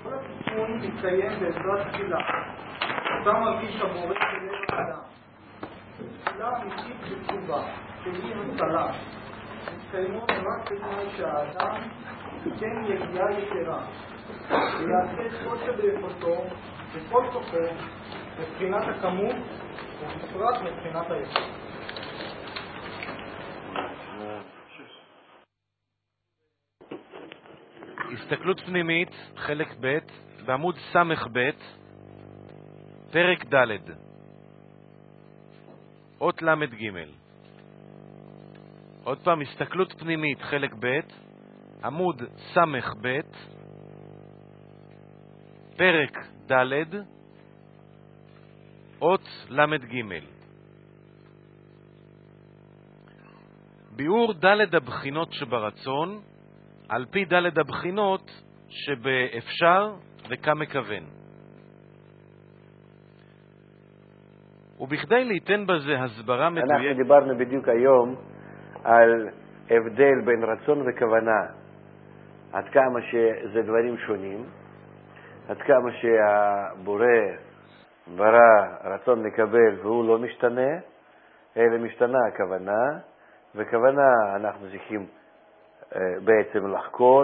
כל התיקון מתקיים בעזרת תפילה. אתה מרגיש הבורא בלב האדם. תפילה אמיתית ותשובה, שהיא הצלה. מתקיימות רק בתנאי שהאדם ייתן יגיעה יתרה, ויעשה את כל שביכולתו וכל כוחו מבחינת הכמות ובפרט מבחינת היסוד. הסתכלות פנימית, חלק ב', בעמוד סמך ב', פרק ד', אות למד ג'. עוד פעם, הסתכלות פנימית, חלק ב', עמוד סמך ב', פרק ד', אות למד ג'. ביאור ד' הבחינות שברצון, על פי ד' הבחינות שבאפשר וכמכוון. ובכדי ליתן בזה הסברה מדויקת... אנחנו דיברנו בדיוק היום על הבדל בין רצון וכוונה, עד כמה שזה דברים שונים, עד כמה שהבורא ברא רצון לקבל והוא לא משתנה, אלא משתנה הכוונה, וכוונה אנחנו צריכים בעצם לחקור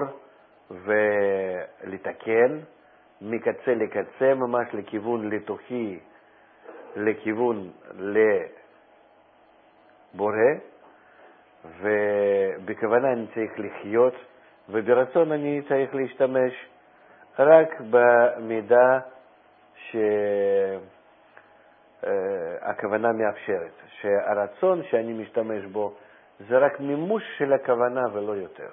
ולתקן מקצה לקצה, ממש לכיוון לתוכי, לכיוון לבורא, ובכוונה אני צריך לחיות, וברצון אני צריך להשתמש רק במידה שהכוונה מאפשרת, שהרצון שאני משתמש בו זה רק מימוש של הכוונה ולא יותר.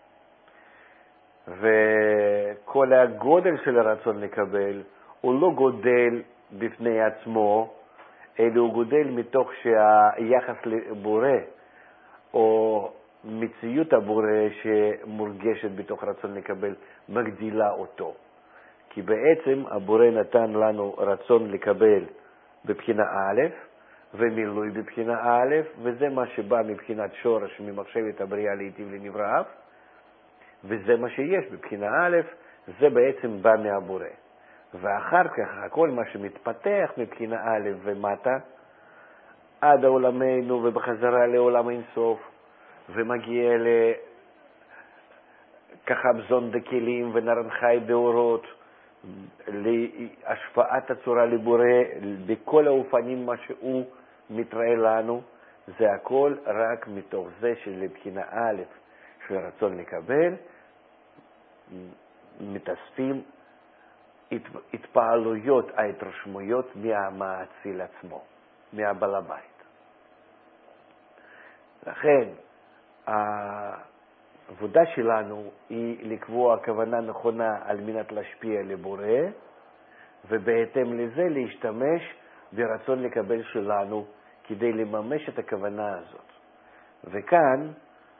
וכל הגודל של הרצון לקבל הוא לא גודל בפני עצמו, אלא הוא גודל מתוך שהיחס לבורא או מציאות הבורא שמורגשת בתוך רצון לקבל מגדילה אותו. כי בעצם הבורא נתן לנו רצון לקבל בבחינה א' ומילוי בבחינה א', וזה מה שבא מבחינת שורש ממחשבת הבריאה להיטיב לנבראיו, וזה מה שיש בבחינה א', זה בעצם בא מהבורא. ואחר כך הכל מה שמתפתח מבחינה א' ומטה, עד העולמנו ובחזרה לעולם אינסוף, ומגיע כחבזון דקלים ונרן חי באורות, להשפעת הצורה לבורא בכל האופנים מה שהוא מתראה לנו, זה הכל רק מתוך זה שלבחינה א' של רצון לקבל מתאספים התפעלויות, ההתרשמויות מהמאציל עצמו, מהבעל הבית. לכן העבודה שלנו היא לקבוע כוונה נכונה על מנת להשפיע לבורא, ובהתאם לזה להשתמש ברצון לקבל שלנו כדי לממש את הכוונה הזאת. וכאן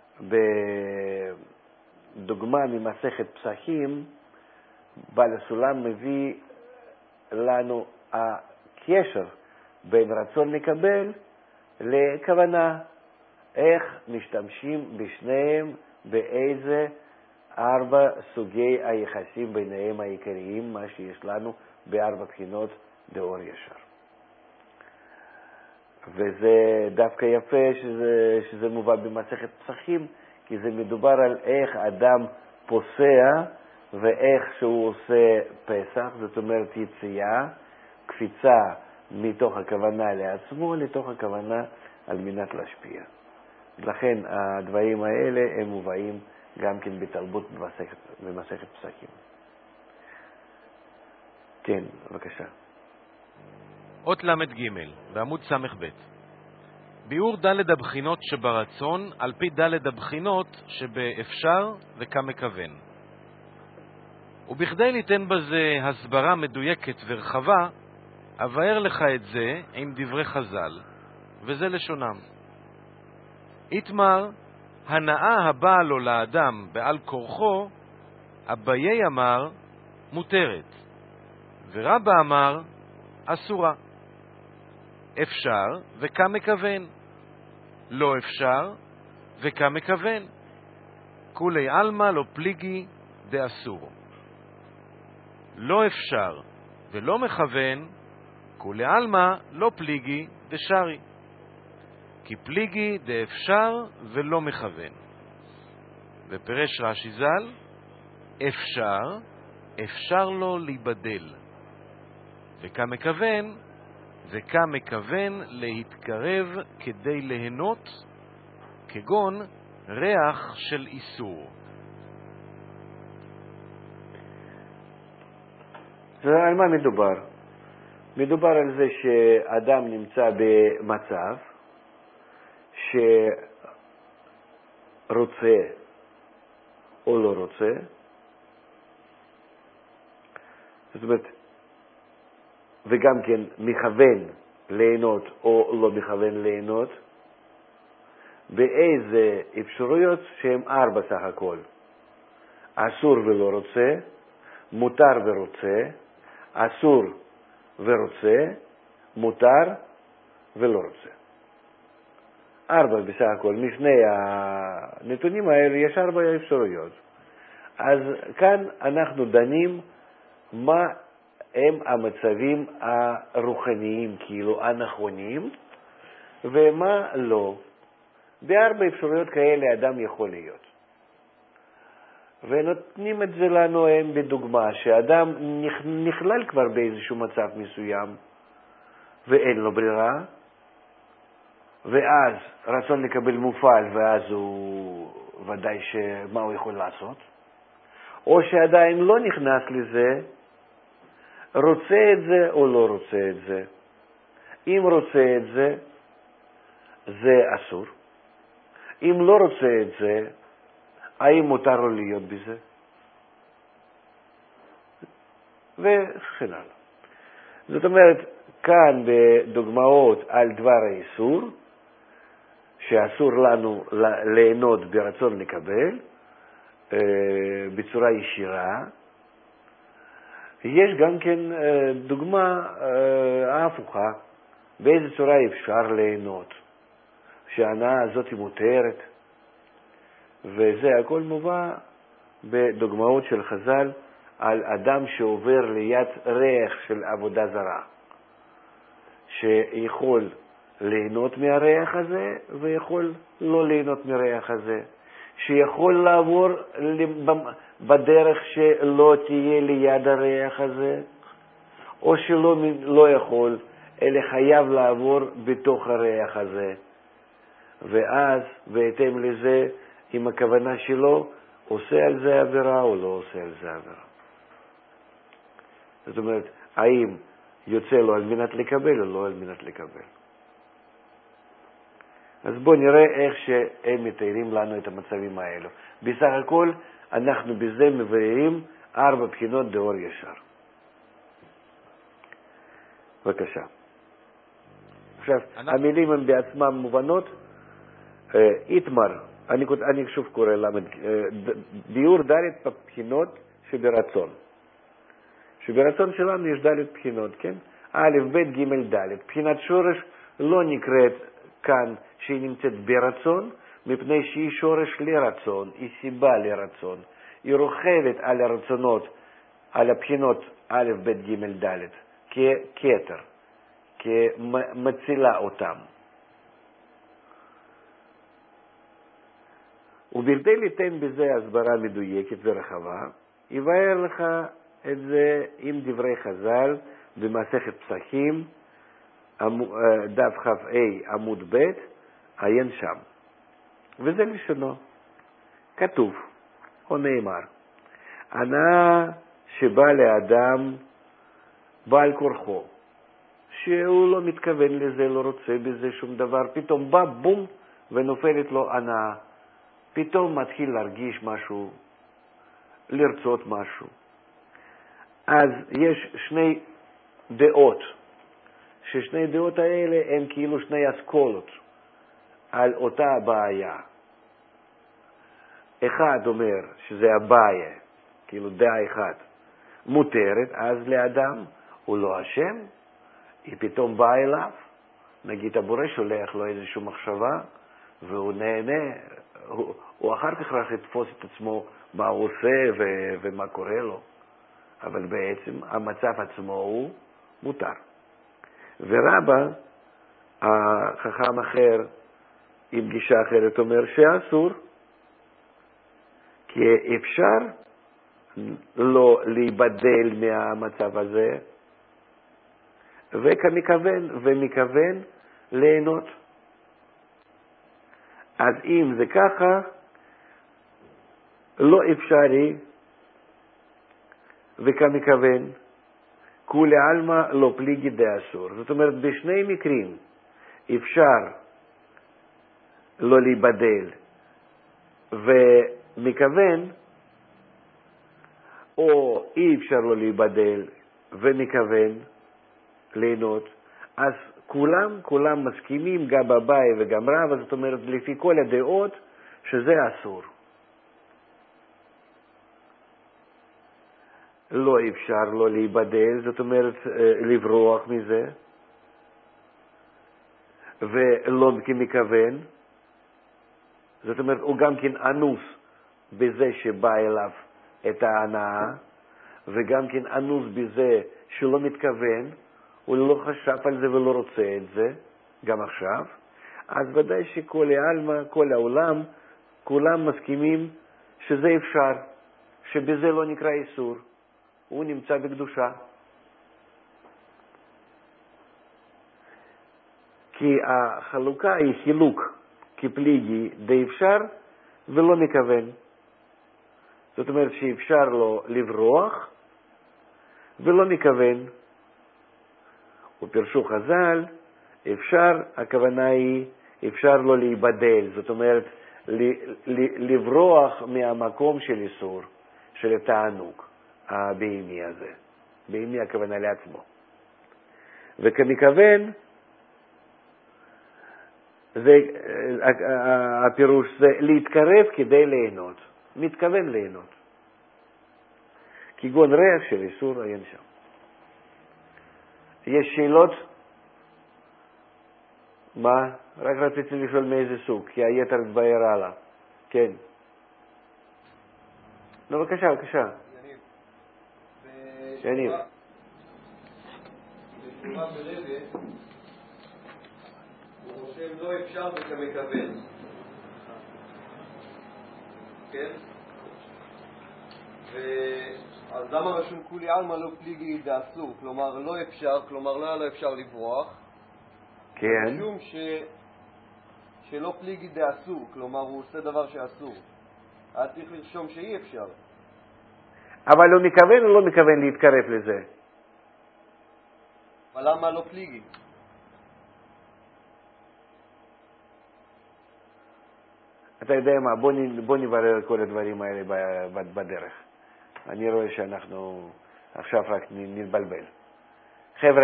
בדוגמה ממסכת פסחים, בעל הסולם מביא לנו הקשר בין רצון לקבל לכוונה, איך משתמשים בשניהם, באיזה 4 סוגי היחסים ביניהם העיקריים, מה שיש לנו ב4 בחינות דאור ישר. וזה דווקא יפה שזה מובא במסכת פסחים, כי זה מדובר על איך אדם פוסע ואיך שהוא עושה פסח, זאת אומרת יציאה, קפיצה מתוך הכוונה לעצמו לתוך הכוונה על מנת להשפיע. לכן הדברים האלה הם מובאים גם כן בתרבות במסכת פסחים. כן, בבקשה. אות למד ג' בעמוד סמך ב'. ביאור ד' הבחינות שברצון על פי ד' הבחינות שבאפשר וכמכוון. ובכדי ליתן בזה הסברה מדויקת ורחבה, אבאר לך את זה עם דברי חז"ל, וזה לשונם. איתמר, הנאה הבאה לו לאדם בעל כורחו, אביי אמר, מותרת, ורבא אמר, אסורה. אפשר וכמכוון, לא אפשר וכמכוון. כולי אלמה לא פליגי דאסור. לא אפשר ולא מכוון, כולי עלמא לא פליגי דשרי. כי פליגי דאפשר ולא מכוון. ופרש רש"י ז"ל, אפשר לו להיבדל. וכמכוון להתקרב כדי ליהנות, כגון ריח של איסור. על מה מדובר? מדובר על זה שאדם נמצא במצב שרוצה או לא רוצה, זאת אומרת, וגם כן מכוון ליהנות או לא מכוון ליהנות, באיזה אפשרויות שהן 4 סך הכל. אסור ולא רוצה, מותר ורוצה, אסור ורוצה, מותר ולא רוצה. 4 בסך הכל. משני הנתונים האלה יש 4 אפשרויות. אז כאן אנחנו דנים מה הם המצבים הרוחניים, כאילו הנכונים, ומה לא. ב4 אפשרויות כאלה אדם יכול להיות. ונותנים את זה לנו הם בדוגמה, שאדם נכלל כבר באיזשהו מצב מסוים, ואין לו ברירה, ואז רצון לקבל מופעל, ואז הוא ודאי שמה הוא יכול לעשות. או שעדיין לא נכנס לזה, רוצה את זה או לא רוצה את זה. אם רוצה את זה, זה אסור. אם לא רוצה את זה, האם מותר לו להיות בזה? וכן הלאה. זאת אומרת, כאן בדוגמאות על דבר האיסור, שאסור לנו ליהנות ברצון לקבל, בצורה ישירה, יש גם כן דוגמה ההפוכה, באיזה צורה אפשר ליהנות, שההנאה הזאת מותרת, וזה הכל מובא בדוגמאות של חז"ל על אדם שעובר ליד ריח של עבודה זרה, שיכול ליהנות מהריח הזה ויכול לא ליהנות מהריח הזה, שיכול לעבור בדרך שלא תהיה ליד הריח הזה, או שלא יכול, אלא חייב לעבור בתוך הריח הזה. ואז, בהתאם לזה, עם הכוונה שלו, עושה על זה עבירה או לא עושה על זה עבירה. זאת אומרת, האם יוצא לו על מנת לקבל או לא על מנת לקבל. אז בואו נראה איך שהם מתארים לנו את המצבים האלו. בסך הכל, אנחנו בזה מבארים 4 בחינות דאור ישר. בבקשה. עכשיו, המילים הן בעצמם מובנות. איתמר, אני שוב קורא למד, ביאור ד' בבחינות שברצון. שברצון שלנו יש ד' בחינות, כן? א', ב', ג', ד'. בחינת שורש לא נקראת כאן שהיא נמצאת ברצון, מפני שהיא שורש לרצון, היא סיבה לרצון. היא רוכבת על הרצונות, על הבחינות א', ב', ג', ד', ככתר, כמצילה אותם. ובכדי ליתן בזה הסברה מדויקת ורחבה, יבאר לך את זה עם דברי חז"ל במסכת פסחים, דף כ"ה עמוד ב', עיין שם. וזה לשונו. כתוב, או נאמר, הנאה שבא לאדם בעל כורחו, שהוא לא מתכוון לזה, לא רוצה בזה שום דבר, פתאום בא בום ונופלת לו הנאה. פתאום מתחיל להרגיש משהו, לרצות משהו. אז יש 2 דעות, ששני דעות האלה הם כאילו 2 אסכולות על אותה הבעיה. אחד אומר שזה הבעיה, כאילו דעה אחת, מותרת, אז לאדם הוא לא אשם, היא פתאום באה אליו, נגיד הבורא שולח לו איזושהי מחשבה, והוא נהנה, הוא אחר כך רק יתפוס את עצמו מה הוא עושה ומה קורה לו. אבל בעצם המצב עצמו הוא מותר. ורבא, החכם אחר, עם גישה אחרת, אומר שאסור, כי אפשר לא להיבדל מהמצב הזה, ומכוון ליהנות. אז אם זה ככה, לא אפשרי וכמכוון, כולי עלמא לא פליגי דאסור. זאת אומרת, בשני מקרים אפשר לא להיבדל ומכוון, או אי אפשר לא להיבדל ומכוון ליהנות, אז כולם מסכימים, גם אביי וגם רבא, זאת אומרת, לפי כל הדעות, שזה אסור. לא אפשר לא להיבדל, זאת אומרת, לברוח מזה, ולא כמכוון, זאת אומרת, הוא גם כן אנוס בזה שבא אליו את ההנאה, וגם כן אנוס בזה שלא מתכוון, הוא לא חשב על זה ולא רוצה את זה, גם עכשיו. אז ודאי שכל העלמא, כל העולם, כולם מסכימים שזה אפשר, שבזה לא נקרא איסור, הוא נמצא בקדושה. כי החלוקה היא חילוק כפליגי די אפשר ולא מכוון. זאת אומרת שאפשר לו לברוח ולא מכוון. ופרשו חז"ל, אפשר, הכוונה היא, אפשר לו להיבדל, זאת אומרת, לברוח מהמקום של איסור, של התענוג הבהמי הזה. בהמי הכוונה לעצמו. וכמכוון, הפירוש זה להתקרב כדי ליהנות. מתכוון ליהנות. כגון ריח של איסור אין שם. יש שאלות? מה? רק רציתי לשאול מאיזה סוג, כי היתר התבהר הלאה. כן. נו, בבקשה, בבקשה. יניב. בשורה ברבא, הוא חושב לא אפשר וכמכוון. כן? אז למה רשום כולי עלמא לא פליגי דאסור? כלומר לא אפשר, כלומר לא היה לו אפשר לברוח. כן. רשום שלא פליגי דאסור, כלומר הוא עושה דבר שאסור. היה צריך לרשום שאי אפשר. אבל הוא מכוון או לא מכוון להתקרב לזה? אבל למה לא פליגי? אתה יודע מה, בוא נברר כל הדברים האלה בדרך. אני רואה שאנחנו עכשיו רק נתבלבל. חבר'ה,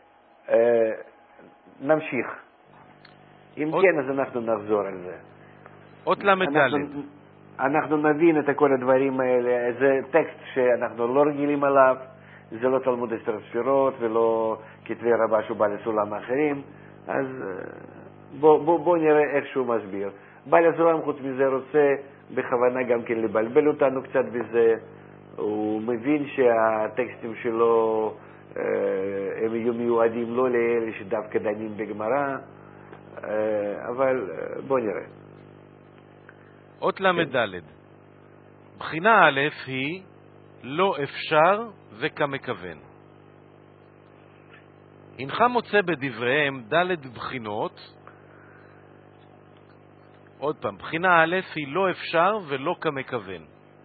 נמשיך. אם כן, אז אנחנו נחזור על זה. אות למדלת. אנחנו נבין את כל הדברים האלה. זה טקסט שאנחנו לא רגילים עליו. זה לא תלמוד 10 ספירות ולא כתבי רבה שהוא בא לסולם האחרים. אז בוא נראה איך שהוא מסביר. בעל הסולם חוץ מזה רוצה בכוונה גם כן לבלבל אותנו קצת בזה. הוא מבין שהטקסטים שלו הם יהיו מיועדים לא לאלה שדווקא דנים בגמרא, אבל בוא נראה. אות למדלת. בחינה א' היא לא אפשר וכמכוון. הנך מוצא בדבריהם ד' בחינות. עוד פעם, בחינה א' היא לא אפשר ולא כמכוון.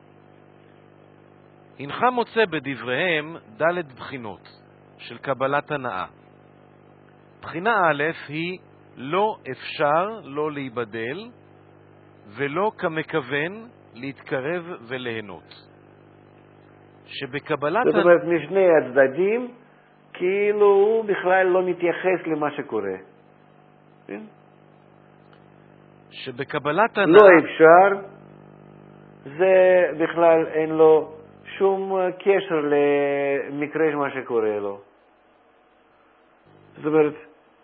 הנך מוצא בדבריהם ד' בחינות של קבלת הנאה. בחינה א' היא לא אפשר לא להיבדל ולא כמכוון להתקרב וליהנות. שבקבלת זאת אומרת, משני הצדדים, כאילו הוא בכלל לא מתייחס למה שקורה. שבקבלת הנאה לא אפשר, זה בכלל אין לו שום קשר למקרה מה שקורה לו. זאת אומרת,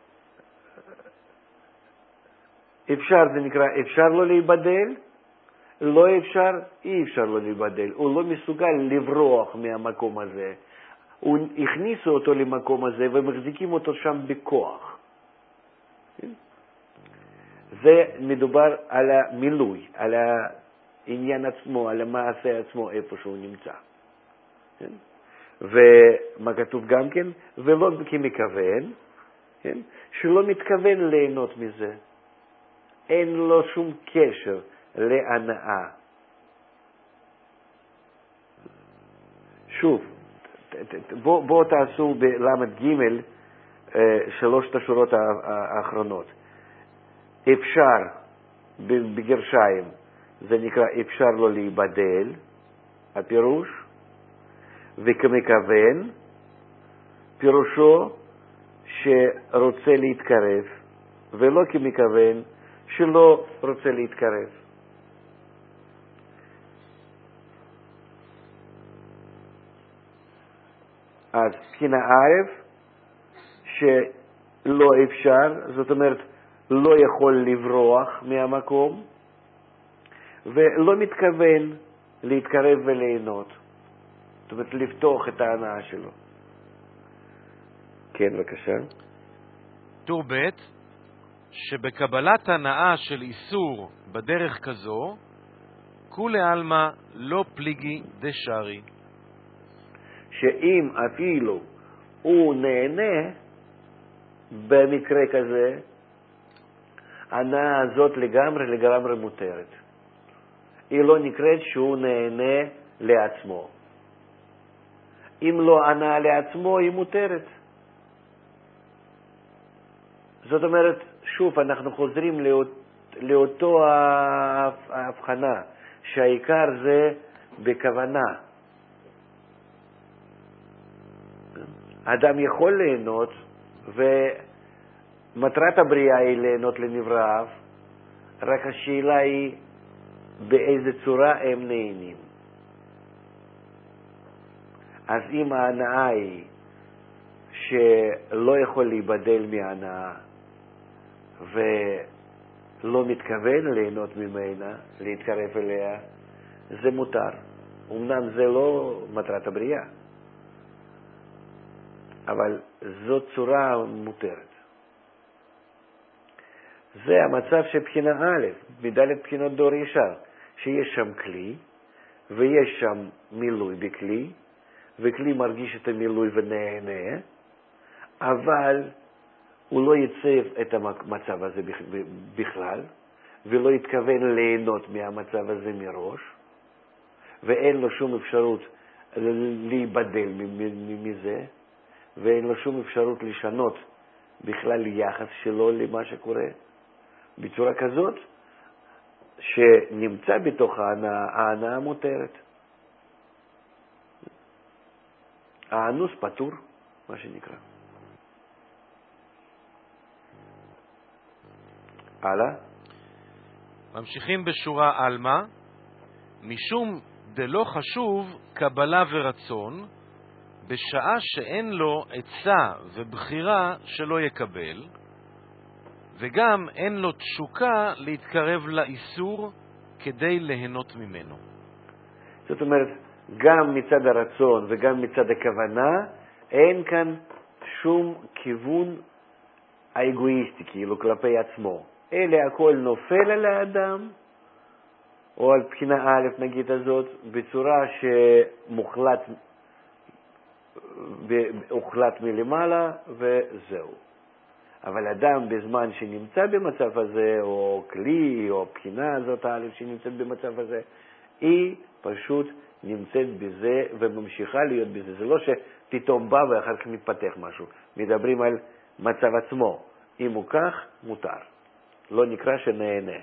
אפשר זה נקרא, אפשר לא להיבדל, לא אפשר, אי אפשר לו להיבדל. הוא לא מסוגל לברוח מהמקום הזה. הכניסו אותו למקום הזה ומחזיקים אותו שם בכוח. זה מדובר על המילוי, על העניין עצמו, על המעשה עצמו, איפה שהוא נמצא. ומה כתוב גם כן? ולא כמכוון, שלא מתכוון ליהנות מזה. אין לו שום קשר להנאה. שוב, בואו תעשו בלמד ג' שלושת השורות האחרונות. אפשר, בגרשיים, זה נקרא אפשר לו להיבדל, הפירוש, וכמכוון, פירושו שרוצה להתקרב, ולא כמכוון שלא רוצה להתקרב. אז בחינה א' שלא אפשר, זאת אומרת לא יכול לברוח מהמקום, ולא מתכוון להתקרב וליהנות. זאת אומרת לפתוח את ההנאה שלו. כן, בבקשה. טור ב' שבקבלת הנאה של איסור בדרך כזו, כולי עלמא לא פליגי דשארי. שאם אפילו הוא נהנה במקרה כזה, ההנאה הזאת לגמרי מותרת. היא לא נקראת שהוא נהנה לעצמו. אם לא הנאה לעצמו, היא מותרת. זאת אומרת, שוב, אנחנו חוזרים לאותו ההבחנה, שהעיקר זה בכוונה. האדם יכול ליהנות, ומטרת הבריאה היא ליהנות לנבראיו, רק השאלה היא באיזה צורה הם נהנים. אז אם ההנאה היא שלא יכול להיבדל מההנאה, ולא מתכוון ליהנות ממנה, להתקרב אליה, זה מותר. אמנם זה לא מטרת הבריאה, אבל זאת צורה מותרת. זה המצב של בחינה א', מדלת בחינות דור ישר, שיש שם כלי, ויש שם מילוי בכלי, וכלי מרגיש את המילוי ונהנה, אבל הוא לא ייצב את המצב הזה בכלל, ולא יתכוון ליהנות מהמצב הזה מראש, ואין לו שום אפשרות להיבדל מזה, ואין לו שום אפשרות לשנות בכלל יחס שלו למה שקורה, בצורה כזאת שנמצא בתוך ההנאה מותרת. האנוס פטור, מה שנקרא. הלאה. ממשיכים בשורה אלמה, משום דלא חשוב קבלה ורצון, בשעה שאין לו עצה ובחירה שלא יקבל, וגם אין לו תשוקה להתקרב לאיסור כדי ליהנות ממנו. זאת אומרת, גם מצד הרצון וגם מצד הכוונה, אין כאן שום כיוון האגואיסטי, כאילו כלפי עצמו. אלה הכל נופל על האדם, או על בחינה א' נגיד הזאת, בצורה שהוחלט מלמעלה וזהו. אבל אדם בזמן שנמצא במצב הזה, או כלי, או בחינה הזאת א' שנמצאת במצב הזה, היא פשוט נמצאת בזה וממשיכה להיות בזה. זה לא שפתאום בא ואחר כך מתפתח משהו. מדברים על מצב עצמו. אם הוא כך, מותר. לא נקרא שנהנה.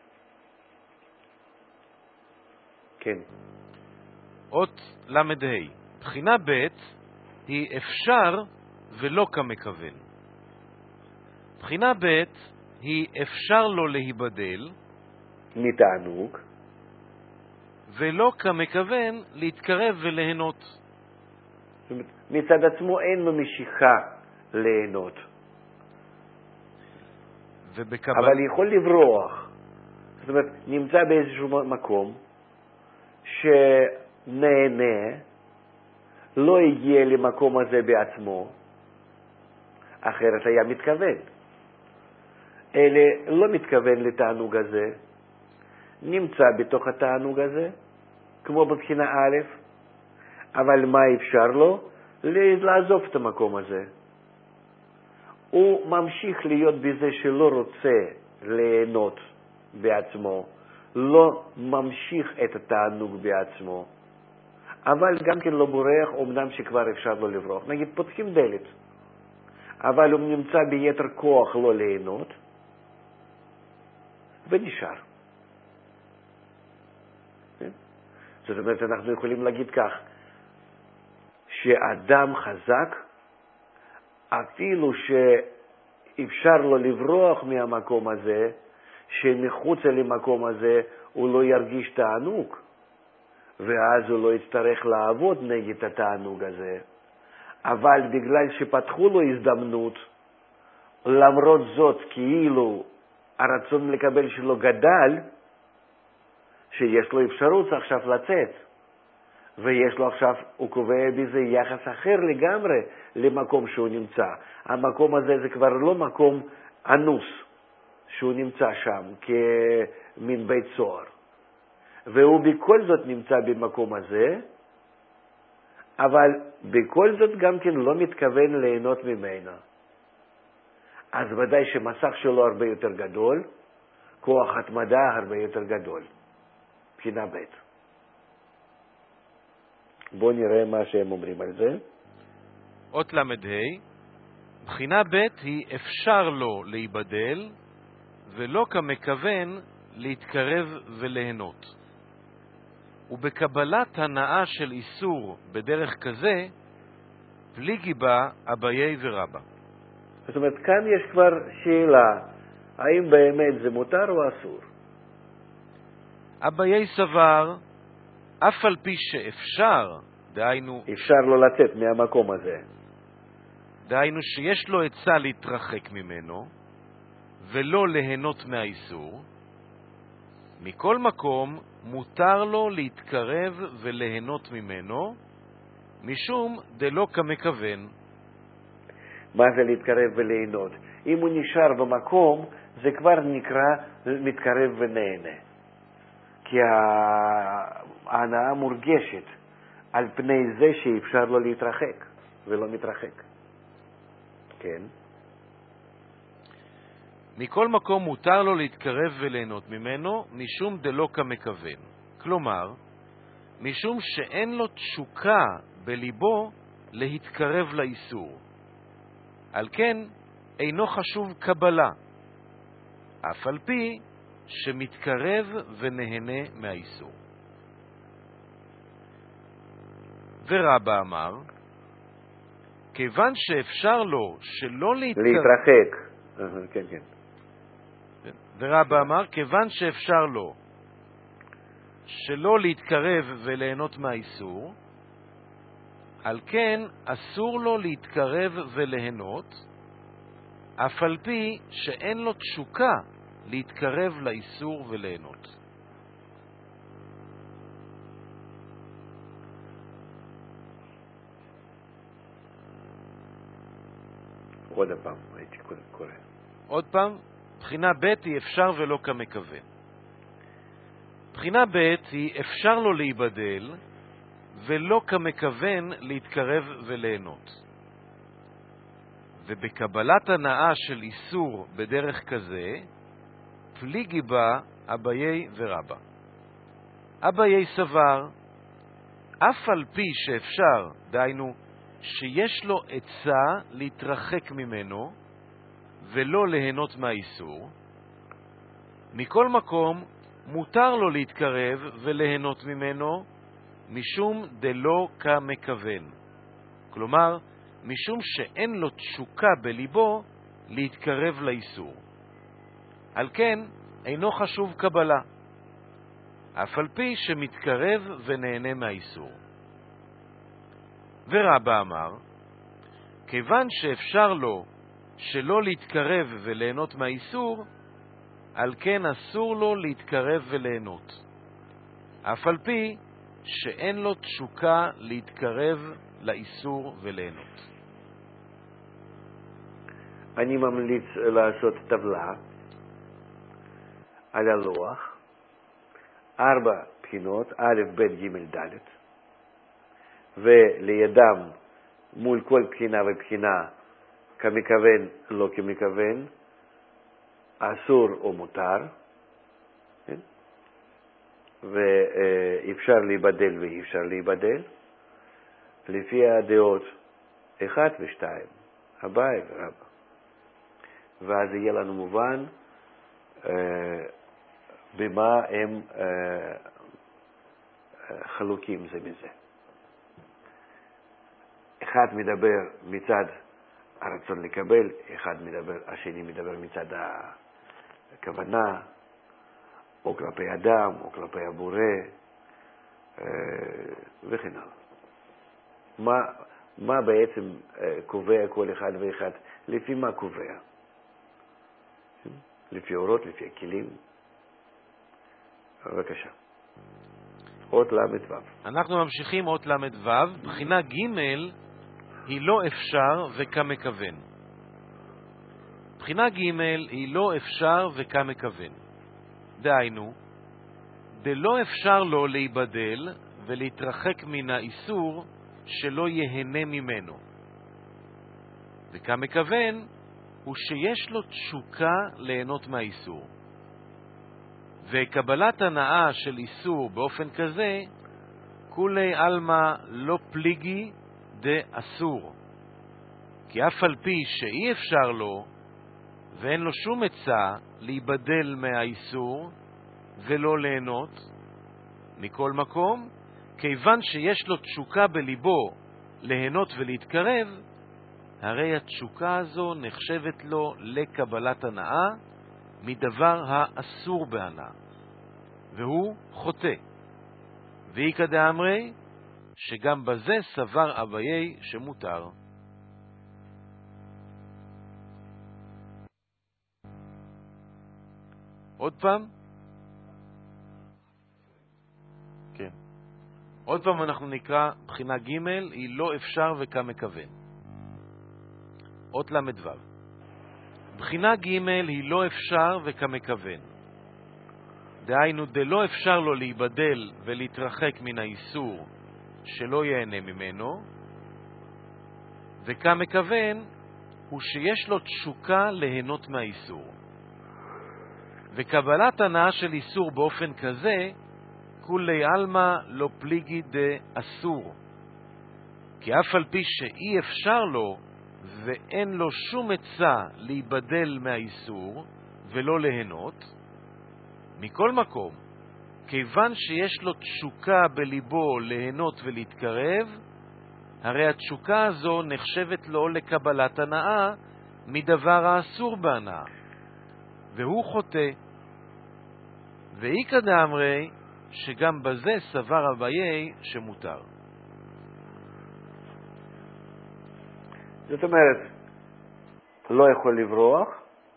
כן. אות למד ה' בחינה ב' היא אפשר ולא כמכוון. בחינה ב' היא אפשר לו להיבדל מתענוג ולא כמכוון להתקרב וליהנות. זאת אומרת, מצד עצמו אין לו משיכה ליהנות. אבל יכול לברוח. זאת אומרת, נמצא באיזשהו מקום שנהנה, לא הגיע למקום הזה בעצמו, אחרת היה מתכוון. אלה לא מתכוון לתענוג הזה, נמצא בתוך התענוג הזה, כמו בבחינה א', אבל מה אפשר לו? לעזוב את המקום הזה. הוא ממשיך להיות בזה שלא רוצה ליהנות בעצמו, לא ממשיך את התענוג בעצמו, אבל גם כן לא בורח, אומנם שכבר אפשר לו לברוח. נגיד, פותחים דלת, אבל הוא נמצא ביתר כוח לא ליהנות, ונשאר. זאת אומרת, אנחנו יכולים להגיד כך, שאדם חזק, אפילו שאפשר לו לברוח מהמקום הזה, שמחוץ למקום הזה הוא לא ירגיש תענוג, ואז הוא לא יצטרך לעבוד נגד התענוג הזה. אבל בגלל שפתחו לו הזדמנות, למרות זאת כאילו הרצון לקבל שלו גדל, שיש לו אפשרות עכשיו לצאת, ויש לו עכשיו, הוא קובע בזה יחס אחר לגמרי למקום שהוא נמצא. המקום הזה זה כבר לא מקום אנוס שהוא נמצא שם כמין בית סוהר, והוא בכל זאת נמצא במקום הזה, אבל בכל זאת גם כן לא מתכוון ליהנות ממנו. אז ודאי שמסך שלו הרבה יותר גדול, כוח התמדה הרבה יותר גדול. בחינה ב'. בואו נראה מה שהם אומרים על זה. אות למ"ה, בחינה ב' היא אפשר לו להיבדל, ולא כמכוון להתקרב וליהנות. ובקבלת הנאה של איסור בדרך כזה, פליגי בה אביי ורבא. זאת אומרת, כאן יש כבר שאלה, האם באמת זה מותר או אסור? אביי סבר, אף על פי שאפשר, דהיינו, אפשר לו לצאת מהמקום הזה. דהיינו שיש לו עצה להתרחק ממנו, ולא ליהנות מהאיסור, מכל מקום מותר לו להתקרב וליהנות ממנו, משום דלא כמכוון. מה זה להתקרב וליהנות? אם הוא נשאר במקום, זה כבר נקרא מתקרב ונהנה. כי ההנאה מורגשת על פני זה שאפשר לו להתרחק, ולא מתרחק. כן. מכל מקום מותר לו להתקרב וליהנות ממנו, משום דלא כמכוון. כלומר, משום שאין לו תשוקה בליבו להתקרב לאיסור. על כן, אינו חשוב קבלה, אף על פי שמתקרב ונהנה מהאיסור. ורבא אמר, כיוון שאפשר לו שלא להתרחק. כן, כן. ורבא אמר, כיוון שאפשר לו שלא להתקרב וליהנות מהאיסור, על כן אסור לו להתקרב וליהנות, אף על פי שאין לו תשוקה להתקרב לאיסור וליהנות. עוד פעם, הייתי קורא. עוד פעם, בחינה ב' היא אפשר ולא כמכוון. בחינה ב' היא אפשר לו להיבדל, ולא כמכוון להתקרב וליהנות. ובקבלת הנאה של איסור בדרך כזה, פליגי בה אביי ורבא. אביי סבר, אף על פי שאפשר, דהיינו, שיש לו עצה להתרחק ממנו, ולא ליהנות מהאיסור, מכל מקום מותר לו להתקרב וליהנות ממנו, משום דלא כמכוון. כלומר, משום שאין לו תשוקה בליבו להתקרב לאיסור. על כן, אינו חשוב קבלה, אף על פי שמתקרב ונהנה מהאיסור. ורבא אמר, כיוון שאפשר לו שלא להתקרב וליהנות מהאיסור, על כן אסור לו להתקרב וליהנות, אף על פי שאין לו תשוקה להתקרב לאיסור וליהנות. אני ממליץ לעשות טבלה על הלוח, 4 בחינות, א', ב', ג', ד', ולידם מול כל בחינה ובחינה כמכוון, לא כמכוון, אסור או מותר, כן? ואפשר להיבדל ואי אפשר להיבדל, לפי הדעות 1 ו-2, אביי ורבא. ואז יהיה לנו מובן במה הם חלוקים זה מזה. אחד מדבר מצד הרצון לקבל, השני מדבר מצד הכוונה, או כלפי אדם, או כלפי הבורא, וכן הלאה. מה בעצם קובע כל אחד ואחד? לפי מה קובע? לפי אורות, לפי הכלים. בבקשה. אות למד ו'. אנחנו ממשיכים אות למד ו'. בחינה ג' היא לא אפשר וכמכוון. בחינה ג' היא לא אפשר וכמכוון. דהיינו, דלא אפשר לו להיבדל ולהתרחק מן האיסור שלא יהנה ממנו. וכמכוון הוא שיש לו תשוקה ליהנות מהאיסור. וקבלת הנאה של איסור באופן כזה, כולי אלמה לא פליגי דאסור. כי אף על פי שאי אפשר לו, ואין לו שום עצה להיבדל מהאיסור ולא ליהנות, מכל מקום, כיוון שיש לו תשוקה בליבו ליהנות ולהתקרב, הרי התשוקה הזו נחשבת לו לקבלת הנאה מדבר האסור בהנאה, והוא חוטא. ואיכא דאמרי, שגם בזה סבר אביי שמותר. עוד פעם? כן. עוד פעם אנחנו נקרא בחינה ג' היא לא אפשר וכמכוון. אות למד ו'. בחינה ג' היא לא אפשר וכמכוון. דהיינו, דלא אפשר לו להיבדל ולהתרחק מן האיסור שלא ייהנה ממנו, וכמכוון הוא שיש לו תשוקה ליהנות מהאיסור. וקבלת הנאה של איסור באופן כזה, כולי אלמה לא פליגי דאסור. כי אף על פי שאי אפשר לו, ואין לו שום עצה להיבדל מהאיסור ולא ליהנות, מכל מקום, כיוון שיש לו תשוקה בליבו ליהנות ולהתקרב, הרי התשוקה הזו נחשבת לו לקבלת הנאה מדבר האסור בהנאה, והוא חוטא. ואיכא דאמרי, שגם בזה סבר אביי שמותר. זאת אומרת, לא יכול לברוח,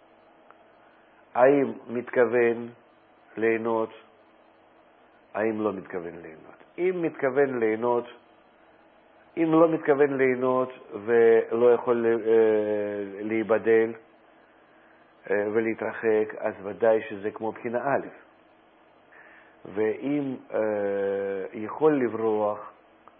האם מתכוון ליהנות, האם לא מתכוון ליהנות. אם מתכוון ליהנות, אם לא מתכוון ליהנות ולא יכול להיבדל ולהתרחק, אז ודאי שזה כמו בחינה א'. ואם יכול לברוח,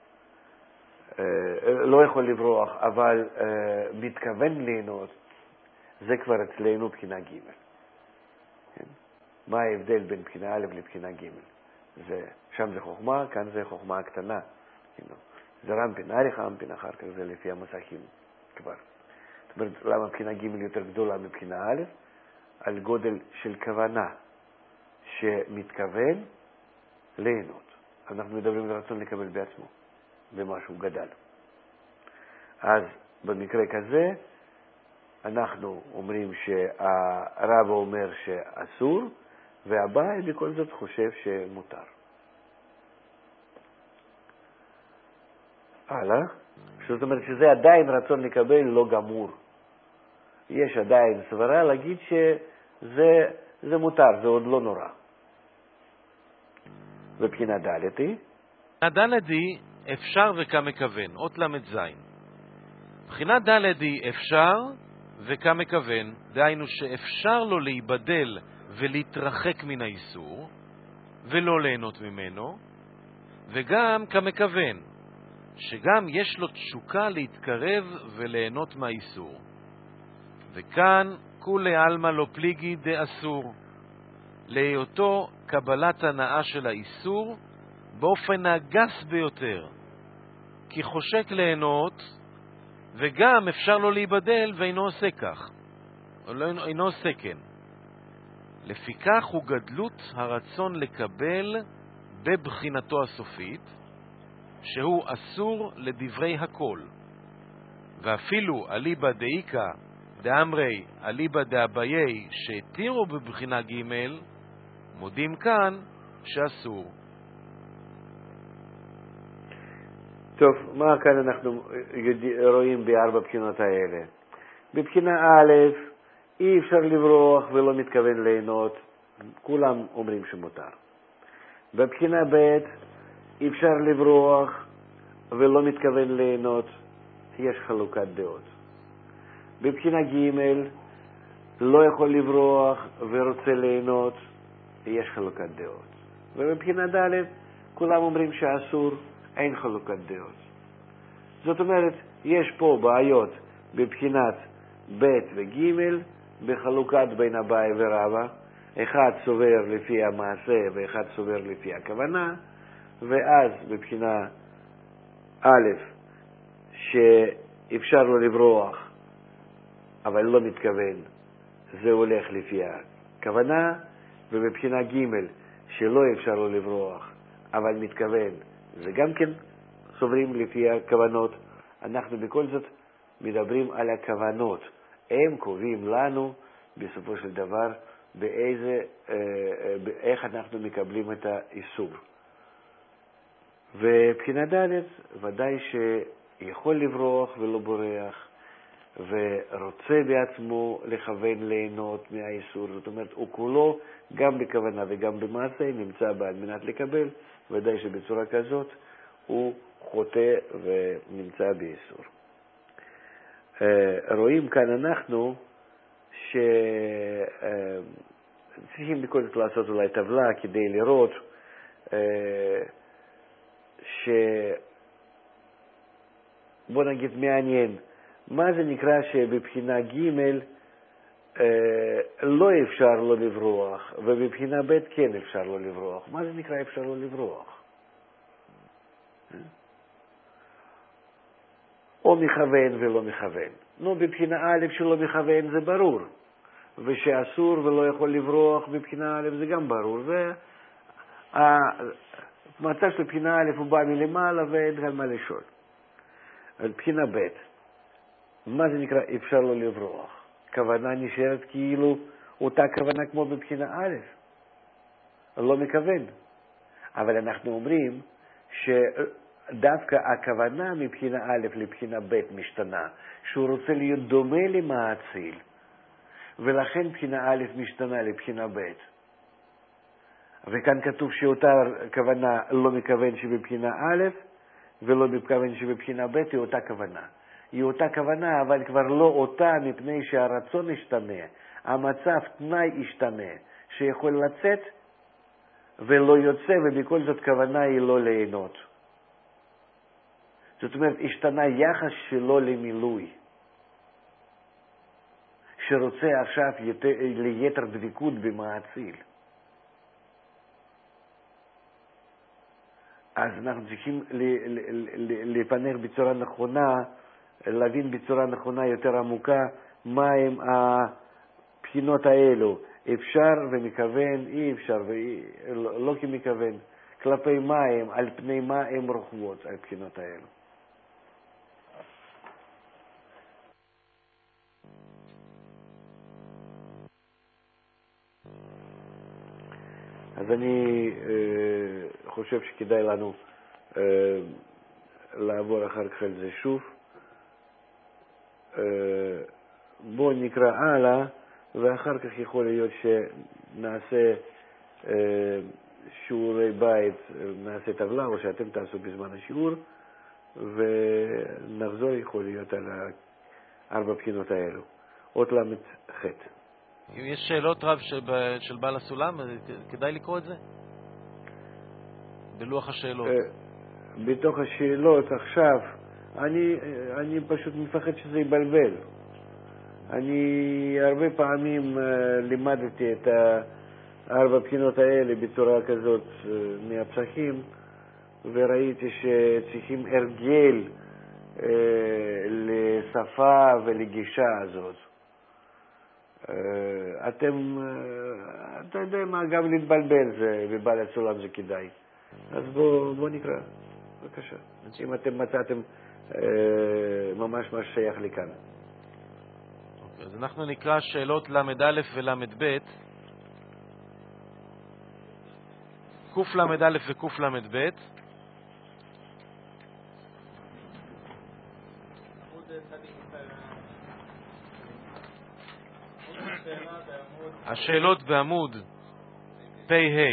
לא יכול לברוח, אבל מתכוון ליהנות, זה כבר אצלנו בחינה ג'. כן? מה ההבדל בין בחינה א' לבחינה ג'? שם זה חוכמה, כאן זה חוכמה הקטנה. זה רמפין אריך, רמפין אחר כך זה לפי המסכים כבר. זאת אומרת, למה בחינה ג' יותר גדולה מבחינה א'? על גודל של כוונה שמתכוון ליהנות. אנחנו מדברים על רצון לקבל בעצמו, במשהו גדל. אז במקרה כזה, אנחנו אומרים שהרב אומר שאסור, והבעל בכל זאת חושב שמותר. הלאה. זאת אומרת שזה עדיין רצון לקבל לא גמור. יש עדיין סברה להגיד שזה זה מותר, זה עוד לא נורא. ובחינה ד' היא? בחינה ד' היא אפשר וכמכוון, אות ל"ז. בחינה ד' היא אפשר וכמכוון, דהיינו שאפשר לו להיבדל ולהתרחק מן האיסור, ולא ליהנות ממנו, וגם כמכוון, שגם יש לו תשוקה להתקרב וליהנות מהאיסור. וכאן כולי עלמא לא פליגי דאסור, להיותו קבלת הנאה של האיסור באופן הגס ביותר, כי חושק ליהנות, וגם אפשר לו להיבדל ואינו עושה כך, או אינו עושה כן. לפיכך הוא גדלות הרצון לקבל בבחינתו הסופית, שהוא אסור לדברי הכל. ואפילו אליבא דאיקה דאמרי אליבא דאביי שהתירו בבחינה ג' מודים כאן שאסור. טוב, מה כאן אנחנו רואים בארבע בחינות האלה? בבחינה א', אי אפשר לברוח ולא מתכוון ליהנות, כולם אומרים שמותר. בבחינה ב', אפשר לברוח ולא מתכוון ליהנות, יש חלוקת דעות. בבחינה ג', לא יכול לברוח ורוצה ליהנות, יש חלוקת דעות. ובבחינה ד', כולם אומרים שאסור, אין חלוקת דעות. זאת אומרת, יש פה בעיות בבחינת ב' וג' בחלוקת בין אביי ורבא, אחד סובר לפי המעשה ואחד סובר לפי הכוונה, ואז בבחינה א', שאפשר לו לברוח אבל לא מתכוון, זה הולך לפי הכוונה, ובבחינה ג' שלא אפשר לו לברוח אבל מתכוון, זה גם כן סוברים לפי הכוונות. אנחנו בכל זאת מדברים על הכוונות, הם קובעים לנו בסופו של דבר איך אנחנו מקבלים את האיסור. ובחינה ד' ודאי שיכול לברוח ולא בורח, ורוצה בעצמו לכוון ליהנות מהאיסור, זאת אומרת, הוא כולו גם בכוונה וגם במעשה נמצא בה על מנת לקבל, ודאי שבצורה כזאת הוא חוטא ונמצא באיסור. רואים כאן אנחנו שצריכים בכל זאת לעשות אולי טבלה כדי לראות בוא נגיד מעניין, מה זה נקרא שבבחינה ג' לא אפשר לו לברוח, ובבחינה ב' כן אפשר לו לברוח. מה זה נקרא אפשר לו לברוח? או מכוון ולא מכוון. נו, בבחינה א' שלא מכוון זה ברור, ושאסור ולא יכול לברוח בבחינה א' זה גם ברור. והמצב של בחינה א' הוא בא מלמעלה ואין גם מה לשאול. בבחינה ב', מה זה נקרא אפשר לו לברוח? כוונה נשארת כאילו אותה כוונה כמו בבחינה א', לא מכוון. אבל אנחנו אומרים שדווקא הכוונה מבחינה א' לבחינה ב' משתנה, שהוא רוצה להיות דומה למעציל, ולכן בחינה א' משתנה לבחינה ב'. וכאן כתוב שאותה כוונה לא מכוון שבבחינה א', ולא מכוון שבבחינה ב' היא אותה כוונה. היא אותה כוונה, אבל כבר לא אותה, מפני שהרצון השתנה, המצב, תנאי השתנה, שיכול לצאת ולא יוצא, ובכל זאת כוונה היא לא ליהנות. זאת אומרת, השתנה יחס שלו למילוי, שרוצה עכשיו ליתר דבקות במעציל. אז אנחנו צריכים לפענח בצורה נכונה, להבין בצורה נכונה יותר עמוקה מה הם הבחינות האלו, אפשר ומכוון, אי אפשר ולא כמכוון, כלפי מה הם, על פני מה הם רוחבות על הבחינות האלו. אז אני חושב שכדאי לנו לעבור אחר כך על זה שוב. בואו נקרא הלאה, ואחר כך יכול להיות נעשה שיעורי בית, נעשה טבלה, או שאתם תעשו בזמן השיעור, ונחזור יכול להיות על 4 בחינות האלו. אות למ"ח. אם יש שאלות רב של בעל הסולם, כדאי לקרוא את זה? בלוח השאלות. בתוך השאלות עכשיו, אני פשוט מפחד שזה יבלבל. אני הרבה פעמים לימדתי את 4 בחינות האלה בצורה כזאת מהפסחים, וראיתי שצריכים הרגל לשפה ולגישה הזאת. אתה יודע מה, גם להתבלבל זה, בבעל הסולם זה כדאי. אז בוא נקרא, בבקשה. אם אתם מצאתם ממש מה שייך לכאן. אז אנחנו נקרא שאלות למ"א ולמ"ב. קל"א וקל"ב. השאלות בעמוד פ"ה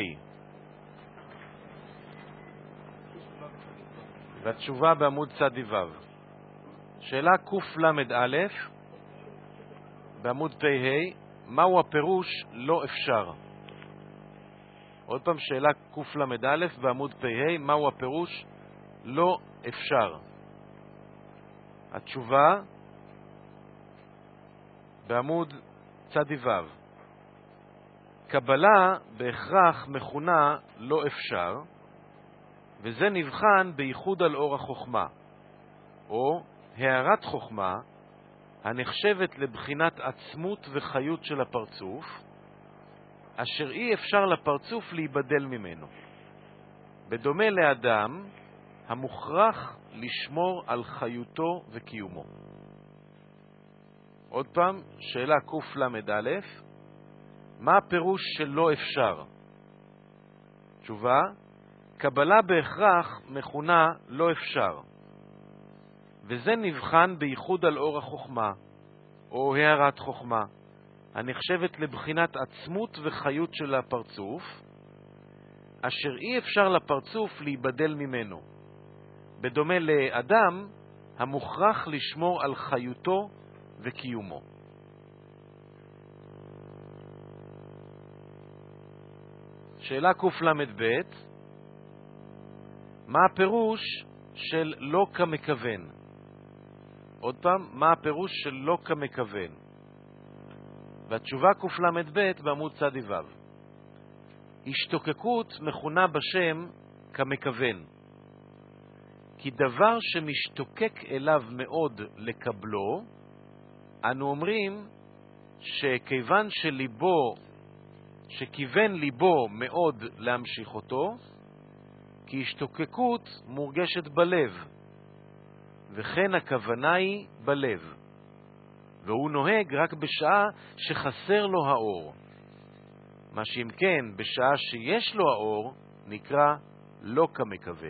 והתשובה בעמוד צ"ו. שאלה קל"א בעמוד פ"ה, מהו הפירוש לא אפשר? עוד פעם, שאלה קל"א בעמוד פ"ה, מהו הפירוש לא אפשר? התשובה בעמוד צ"ו. קבלה בהכרח מכונה לא אפשר, וזה נבחן בייחוד על אור החוכמה, או הערת חוכמה, הנחשבת לבחינת עצמות וחיות של הפרצוף, אשר אי אפשר לפרצוף להיבדל ממנו. בדומה לאדם המוכרח לשמור על חיותו וקיומו. עוד פעם, שאלה קל"א, מה הפירוש של לא אפשר? תשובה, קבלה בהכרח מכונה לא אפשר, וזה נבחן בייחוד על אור החוכמה, או הערת חוכמה, הנחשבת לבחינת עצמות וחיות של הפרצוף, אשר אי אפשר לפרצוף להיבדל ממנו. בדומה לאדם המוכרח לשמור על חיותו וקיומו. שאלה קל"ב, מה הפירוש של לא כמכוון? עוד פעם, מה הפירוש של לא כמכוון? והתשובה קל"ב בעמוד צ"ו. השתוקקות מכונה בשם כמכוון, כי דבר שמשתוקק אליו מאוד לקבלו, אנו אומרים שכיוון שכיוון ליבו מאוד להמשיך אותו, כי השתוקקות מורגשת בלב, וכן הכוונה היא בלב, והוא נוהג רק בשעה שחסר לו האור. מה שאם כן, בשעה שיש לו האור, נקרא לא כמכוון.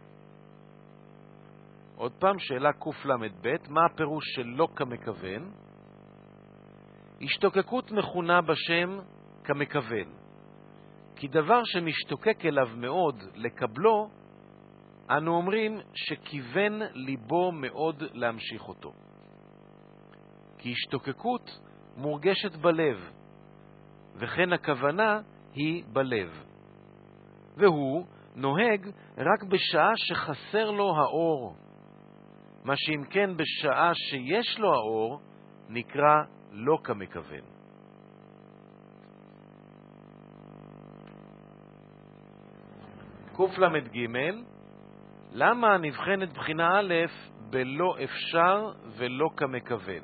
עוד פעם, שאלה קל"ב, מה הפירוש של לא כמכוון? השתוקקות מכונה בשם כמכוון, כי דבר שמשתוקק אליו מאוד לקבלו, אנו אומרים שכיוון ליבו מאוד להמשיך אותו. כי השתוקקות מורגשת בלב, וכן הכוונה היא בלב, והוא נוהג רק בשעה שחסר לו האור. מה שאם כן בשעה שיש לו האור, נקרא לא כמכוון. קל"ג, למה נבחנת בחינה א' בלא אפשר ולא כמכוון?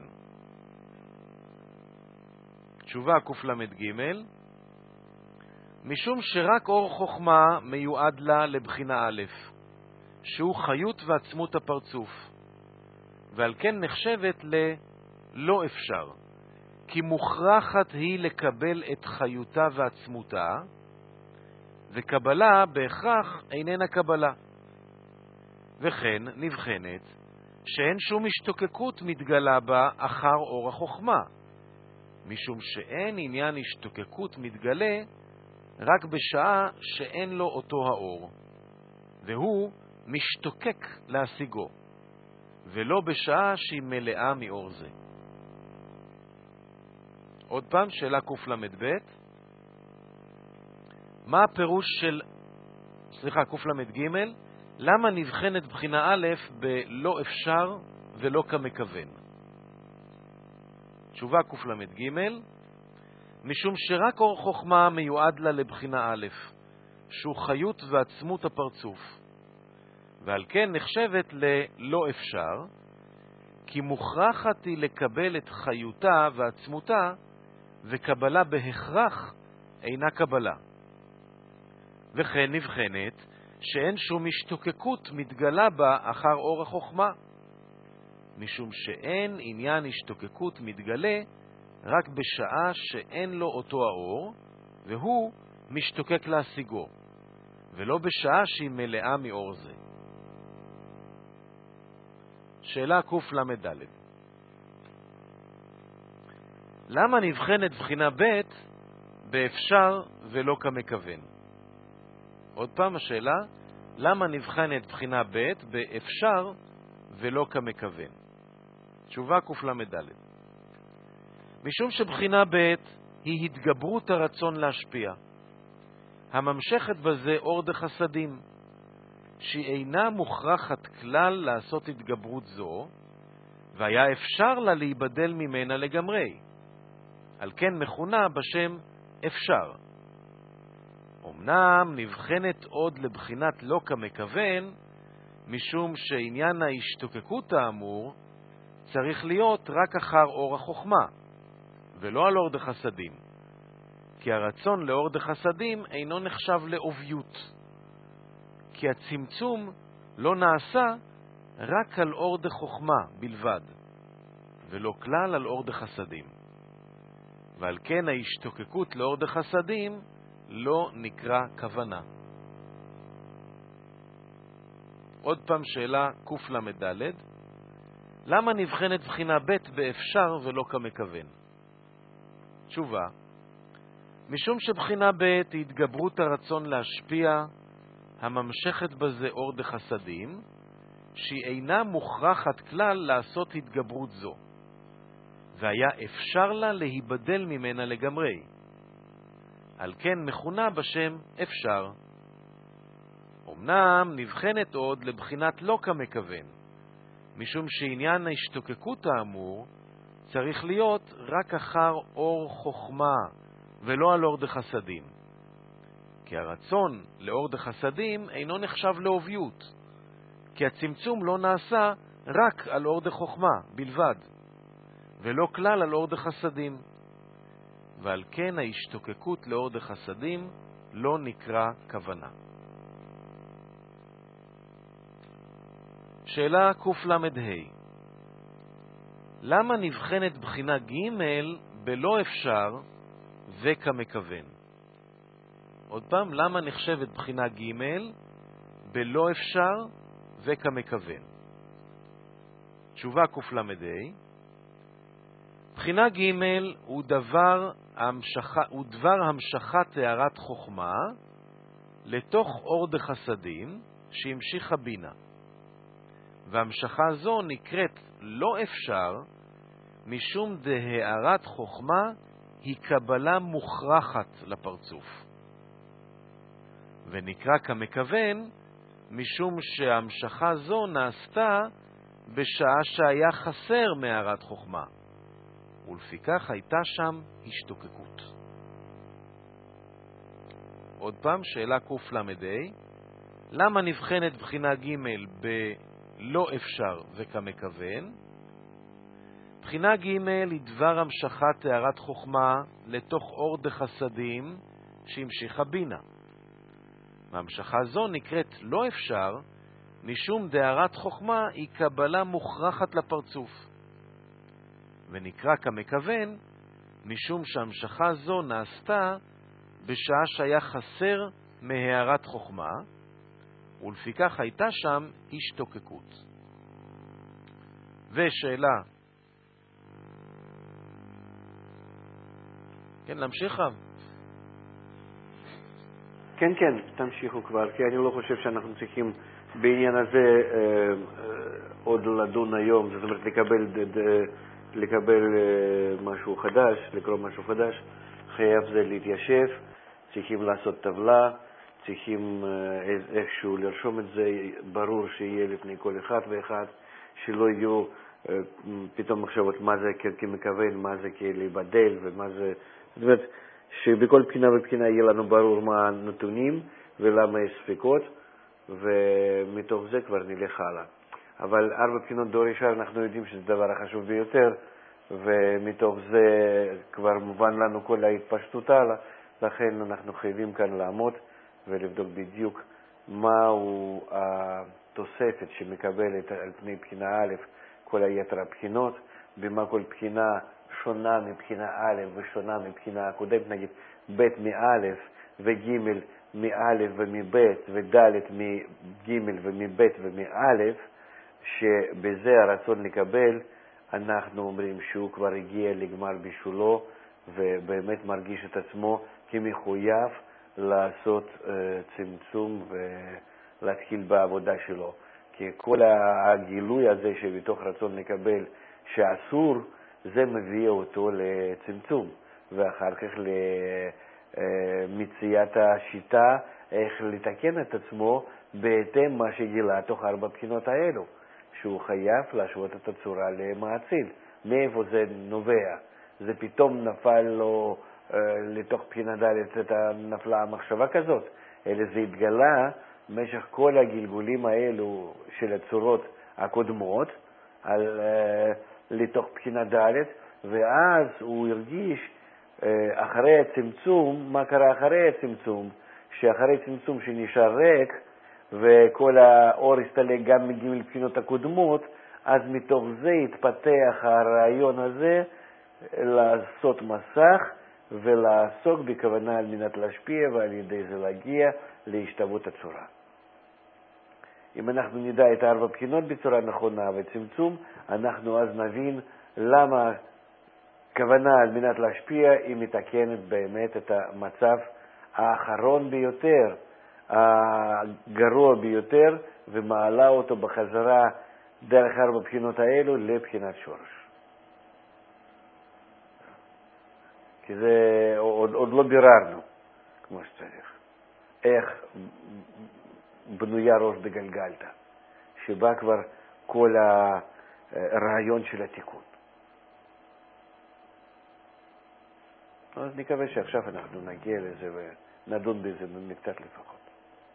תשובה קל"ג, משום שרק אור חוכמה מיועד לה לבחינה א', שהוא חיות ועצמות הפרצוף, ועל כן נחשבת ללא אפשר, כי מוכרחת היא לקבל את חיותה ועצמותה, וקבלה בהכרח איננה קבלה. וכן נבחנת שאין שום השתוקקות מתגלה בה אחר אור החוכמה, משום שאין עניין השתוקקות מתגלה רק בשעה שאין לו אותו האור, והוא משתוקק להשיגו, ולא בשעה שהיא מלאה מאור זה. עוד פעם, שאלה קל"ב. מה הפירוש של, קל"ג, למה נבחנת בחינה א' בלא אפשר ולא כמכוון? תשובה קל"ג, משום שרק אור חוכמה מיועד לה לבחינה א', שהוא חיות ועצמות הפרצוף, ועל כן נחשבת ללא אפשר, כי מוכרחת היא לקבל את חיותה ועצמותה, וקבלה בהכרח אינה קבלה. וכן נבחנת שאין שום השתוקקות מתגלה בה אחר אור החוכמה, משום שאין עניין השתוקקות מתגלה רק בשעה שאין לו אותו האור, והוא משתוקק להשיגו, ולא בשעה שהיא מלאה מאור זה. שאלה קל"ד. למה נבחנת בחינה ב' באפשר ולא כמכוון? עוד פעם השאלה, למה נבחנת בחינה ב' באפשר ולא כמכוון? תשובה קל"ד. משום שבחינה ב' היא התגברות הרצון להשפיע, הממשכת בזה אור דחסדים, שהיא אינה מוכרחת כלל לעשות התגברות זו, והיה אפשר לה להיבדל ממנה לגמרי. על כן מכונה בשם אפשר. אמנם נבחנת עוד לבחינת לא כמכוון, משום שעניין ההשתוקקות האמור צריך להיות רק אחר אור החוכמה, ולא על אור דחסדים, כי הרצון לאור דחסדים אינו נחשב לאוביות, כי הצמצום לא נעשה רק על אור דחוכמה בלבד, ולא כלל על אור דחסדים. ועל כן ההשתוקקות לאור דחסדים לא נקרא כוונה. עוד פעם שאלה קל"ד. למה נבחנת בחינה ב' באפשר ולא כמכוון? תשובה, משום שבחינה ב' היא התגברות הרצון להשפיע, הממשכת בזה אור דחסדים, שהיא אינה מוכרחת כלל לעשות התגברות זו, והיה אפשר לה להיבדל ממנה לגמרי. על כן מכונה בשם אפשר. אמנם נבחנת עוד לבחינת לא כמכוון, משום שעניין ההשתוקקות האמור צריך להיות רק אחר אור חוכמה, ולא על אור דחסדים. כי הרצון לאור דחסדים אינו נחשב לאוביות, כי הצמצום לא נעשה רק על אור דחוכמה בלבד, ולא כלל על אור דחסדים. ועל כן ההשתוקקות לאור דחסדים לא נקרא כוונה. שאלה קל"ה. למה נבחנת בחינה ג' בלא אפשר וכמכוון? עוד פעם, למה נחשבת בחינה ג' בלא אפשר וכמכוון? תשובה קל"ה. בחינה ג' הוא דבר המשכת הערת חוכמה לתוך אור דחסדים שהמשיכה בינה. והמשכה זו נקראת לא אפשר, משום דהערת חוכמה היא קבלה מוכרחת לפרצוף. ונקרא כמכוון, משום שהמשכה זו נעשתה בשעה שהיה חסר מהערת חוכמה, ולפיכך הייתה שם השתוקקות. עוד פעם, שאלה קל"ה. למה נבחנת בחינה ג' בלא אפשר וכמכוון? בחינה ג' היא דבר המשכת הערת חוכמה לתוך אור דחסדים שהמשיכה בינה. והמשכה זו נקראת לא אפשר, משום דהערת חוכמה היא קבלה מוכרחת לפרצוף. ונקרא כמכוון, משום שהמשכה זו נעשתה בשעה שהיה חסר מהערת חוכמה, ולפיכך הייתה שם השתוקקות. ושאלה כן, להמשיך רב. כן, כן, תמשיכו כבר, כי אני לא חושב שאנחנו צריכים בעניין הזה עוד לדון היום, זאת אומרת לקבל משהו חדש, לקרוא משהו חדש, חייב זה להתיישב, צריכים לעשות טבלה, צריכים איכשהו לרשום את זה, ברור שיהיה לפני כל אחד ואחד, שלא יהיו פתאום מחשבות מה זה כמכוון, מה זה כלהיבדל ומה זה, זאת אומרת שבכל בחינה ובחינה יהיה לנו ברור מה הנתונים ולמה יש ספקות, ומתוך זה כבר נלך הלאה. אבל 4 בחינות דור ישר אנחנו יודעים שזה דבר החשוב ביותר, ומתוך זה כבר מובן לנו כל ההתפשטות הלאה, לכן אנחנו חייבים כאן לעמוד ולבדוק בדיוק מהו התוספת שמקבלת על פני בחינה א' כל היתר הבחינות, במה כל בחינה שונה מבחינה א' ושונה מבחינה הקודמת, נגיד ב' מא' וג' מא' ומב' וד' מג' ומב' ומא', שבזה הרצון לקבל, אנחנו אומרים שהוא כבר הגיע לגמר בישולו ובאמת מרגיש את עצמו כמחויב לעשות צמצום ולהתחיל בעבודה שלו. כי כל הגילוי הזה שבתוך רצון לקבל שאסור, זה מביא אותו לצמצום, ואחר כך למציאת השיטה איך לתקן את עצמו בהתאם מה שגילה תוך 4 בחינות האלו, שהוא חייב להשוות את הצורה למעציל. מאיפה זה נובע? זה פתאום נפל לו לתוך בחינה ד' נפלה המחשבה כזאת, אלא זה התגלה במשך כל הגלגולים האלו של הצורות הקודמות לתוך בחינה ד', ואז הוא הרגיש אחרי הצמצום, מה קרה אחרי הצמצום? שאחרי צמצום שנשאר ריק וכל האור הסתלק גם מג' בחינות הקודמות, אז מתוך זה התפתח הרעיון הזה לעשות מסך ולעסוק בכוונה על מנת להשפיע ועל ידי זה להגיע להשתוות הצורה. אם אנחנו נדע את 4 בחינות בצורה נכונה וצמצום, אנחנו אז נבין למה כוונה על מנת להשפיע היא מתקנת באמת את המצב האחרון ביותר, הגרוע ביותר, ומעלה אותו בחזרה דרך 4 בחינות האלו לבחינת שורש. כי זה עוד לא ביררנו כמו שצריך. איך בנויה ראש בגלגלתא, שבה כבר כל הרעיון של התיקון. אז נקווה שעכשיו אנחנו נגיע לזה ונדון בזה מקצת לפחות.